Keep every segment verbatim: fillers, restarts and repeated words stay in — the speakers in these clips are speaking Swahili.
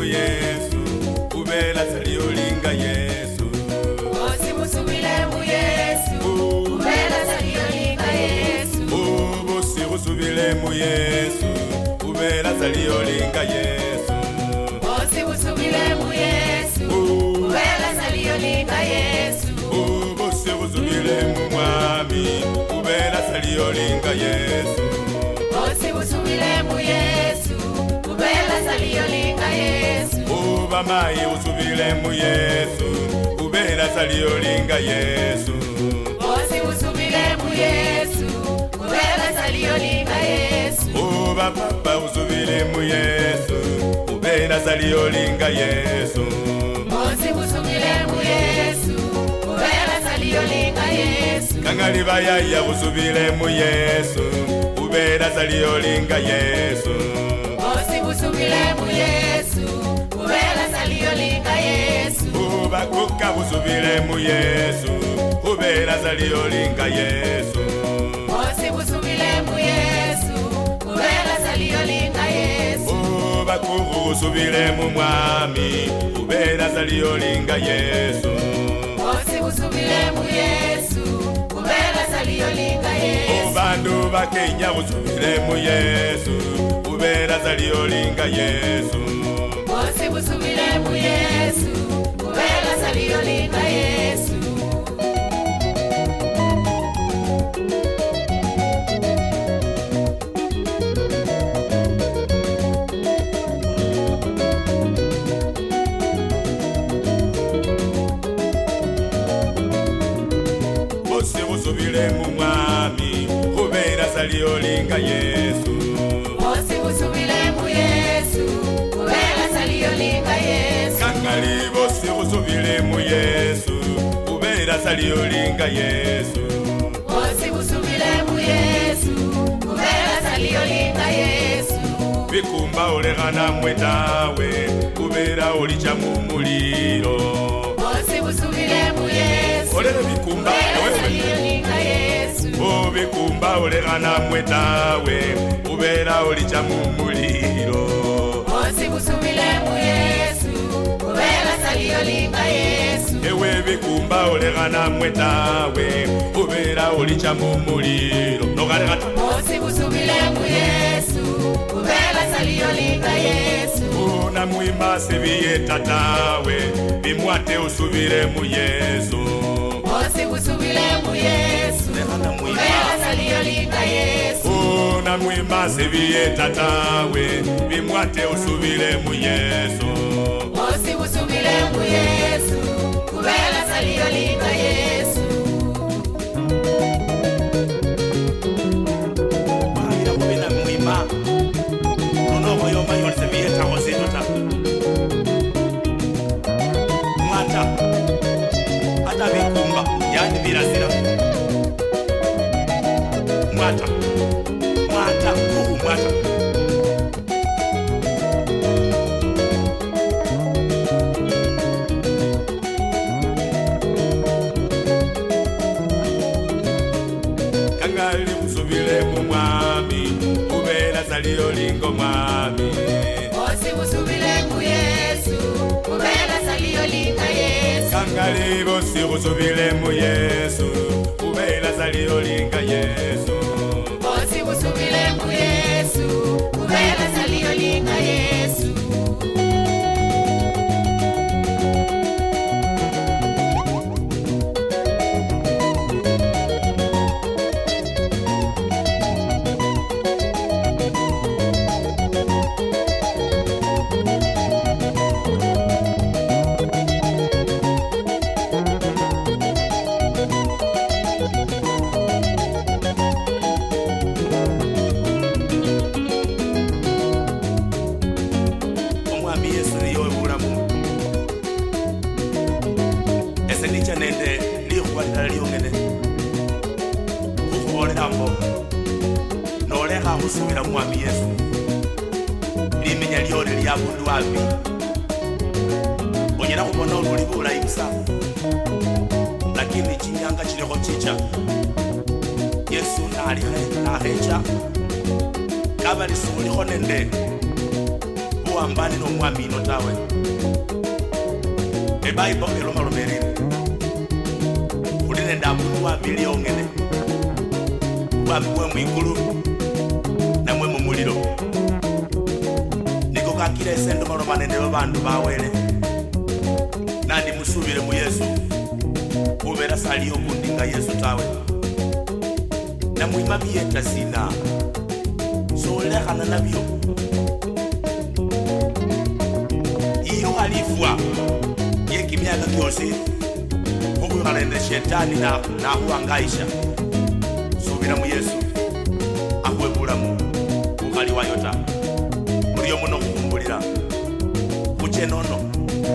Yesu ubela saliolinga Yesu Bosi busubile mu Yesu ubela saliolinga Yesu Bosi busubile mu Yesu ubela saliolinga Yesu Bosi busubile mu Yesu ubela saliolinga Yesu Bosi busubile mu mwami ubela saliolinga Yesu Bosi busubile mu Yesu ubela saliolinga Yesu Uba mai usubile mu Yesu ubela saliolinga Yesu Bosi busubile mu Yesu ubela saliolinga Yesu Uba papa usubile mu Yesu ubela saliolinga Yesu Bosi busubile mu Yesu ubela saliolinga Yesu Kangali bayaya usubile mu Yesu ubela saliolinga Yesu Bosi busubile mu Yesu ubela saliolinga Yesu Uba kuka usubile mu Yesu ubela saliolinga Yesu Bosi busubile mu Yesu ubela saliolinga Yesu Uba kuku usubile mu mwami ubela saliolinga Yesu Bosi busubile mu Yesu ubela saliolinga Yesu Bandu bakenya usubile mu Yesu ubela saliolinga Yesu Bosi busubile mu Yesu ubela saliolinga Yesu Bosi busubile mu mwami ubela saliolinga Yesu Bosi busubile mu Yesu ubela saliolinga Yesu Kangali bosi busubile mu Yesu ubela saliolinga Yesu Bosi busubile mu Yesu ubela saliolinga Yesu Bikumba olegana mwetawe ubela olicha mu muliro Bosi busubile mu Yesu Olele bikumba ubela saliolinga Yesu O bikumba olegana mwetawe ubela olicha mu muliro Bosi busubile mu Yesu ubela saliolinga Yesu Ewe bikumba olegana mwetawe ubela olicha mu muliro Nogalegata Bosi busubile mu Yesu ubela saliolinga Yesu Una mwima sebiye tatawe bimwate usubile mu Yesu Bosi busubile mu Yesu ubela saliolinga Yesu Una mwima sebiye tatawe bimwate usubile mu Yesu Bosi busubile mu Yesu ubela saliolinga Yesu Mahira kubena mwima Unoho yoma yoni sebiye taho zitota Mwata Hata bikumba yani birazira Mwata Mwata kuhu mwata Kangali usubile mu mwami ubela saliolinga mwami Bosi busubile mu Yesu ubela saliolinga Yesu Kangali bosi usubile mu Yesu ubela saliolinga Yesu Bosi busubile mu Yesu ubela saliolinga Yesu Usubira mwami Yesu limenya lyole lya bundu wapi onyera kubona oluli bulayi busa lakini chinyanga chiliho chicha Yesu nali nahecha kaba lisuliho nende wambani no mwami no tawe e Bible elo maromeri udine ndamu wa miliongene wa mwe mwikulu na mwe mumuliro niko kakira esendo maromane ne bantu bawele nandi musubire mu Yesu ubera saliyo kundinga Yesu tawe na muima bieta sina so lekana nabyo iyo alifwa yeki miaka kyose huko kalende shetani na na huangaisha subira mu Yesu ahwebula mu ukali wa yota muri muno kukumbulira kuche nono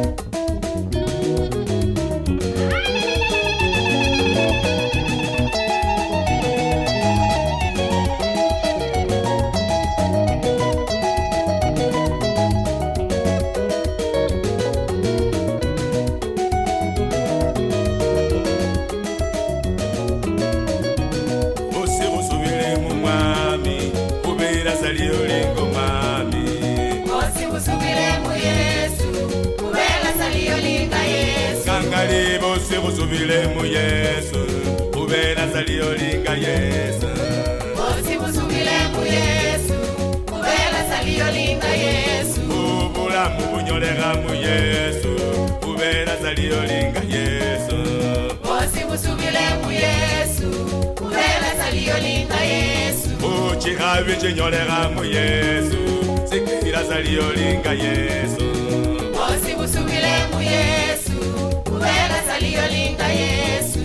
Bosi busubile mu Yesu ubera salio linga Yesu Bosi busubile mu Yesu ubera salio linga Yesu ubula mu bunyolega mu Yesu ubera salio linga Yesu Bosi busubile mu Yesu ubera salio linga Yesu uchikabi chinyolega mu Yesu sikira salio linga Yesu Bosi busubile mu Yesu ubera salio linga Yesu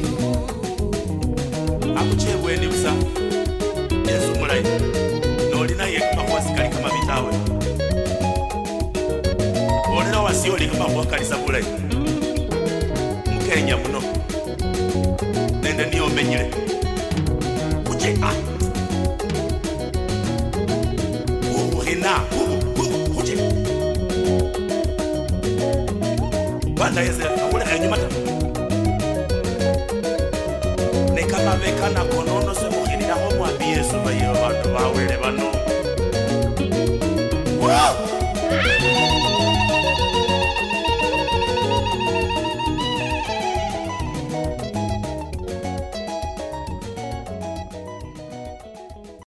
akuchebwe ni usa Yesu mulai nolina yekuma kwasikali kama bitawe olina wasioli kama kwakalisa bulai mukenya muno nende niyo menyile kuche ah uhina kuche banda yese akule nyumata ne kama bekana konono se muhini na homo abi Yesu bayo bantu bawele bano